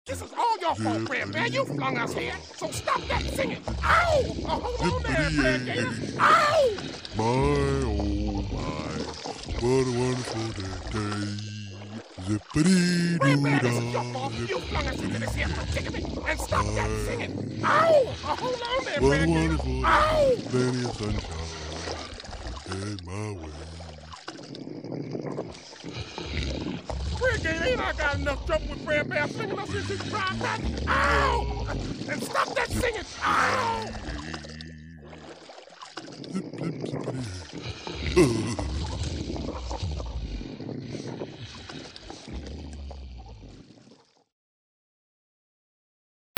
This is all your fault, Fred Bear. You flung us here, so stop that singing. Ow! Oh, hold on there, Fred Gator. Ow! My, oh my, what a wonderful day. Zippity Fred Bear, this is doo your fault. You flung us into this here predicament, and stop that singing. Ow! Oh, hold on there, What a Fred Gator. wonderful day. Ow! Plenty of sunshine in my way. Fred Gator, ain't I got enough trouble with Fred Bear singing us into the dry cotton? Ow! And stop that singing. Ow! Zip, zip, zippity.